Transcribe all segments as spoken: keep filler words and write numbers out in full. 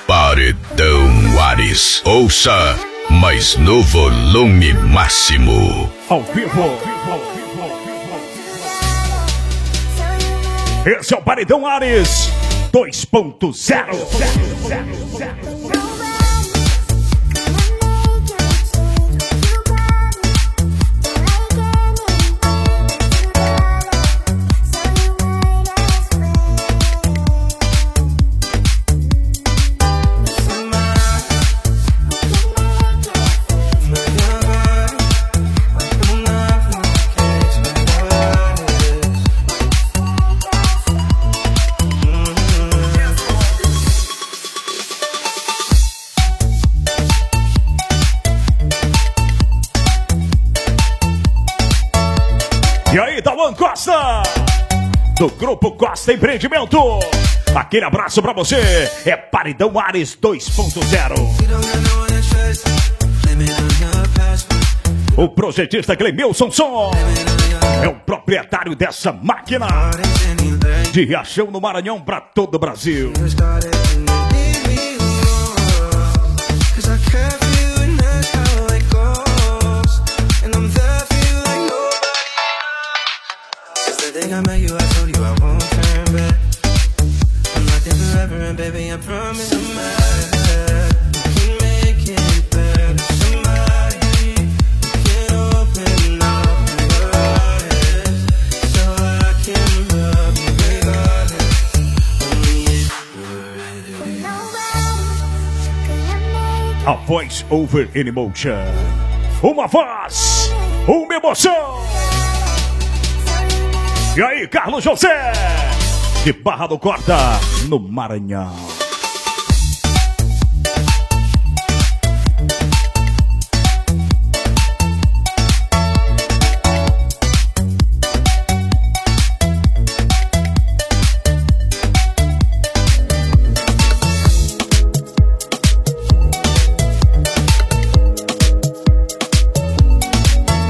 Paredão Ares. Ouça, mas no volume máximo. Ao vivo. Esse é o Paredão Ares dois ponto zero. E aí, Dawan Costa, do Grupo Costa Empreendimento. Aquele abraço pra você. É Paredão Ares dois ponto zero. O projetista Clemilson Som é o proprietário dessa máquina de Riachão no Maranhão pra todo o Brasil. I met you, I told you I won't turn back. I'm locked in forever and baby, I promise I'm mad. We can make it better. Somebody can open up your eyes so I can love you regardless. Only if you're ready. A voice over in emotion. Uma voz, uma emoção. E aí, Carlos José, de Barra do Corta, no Maranhão.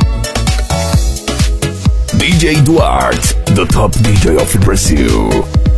D J Duarte, the top D J of Brazil.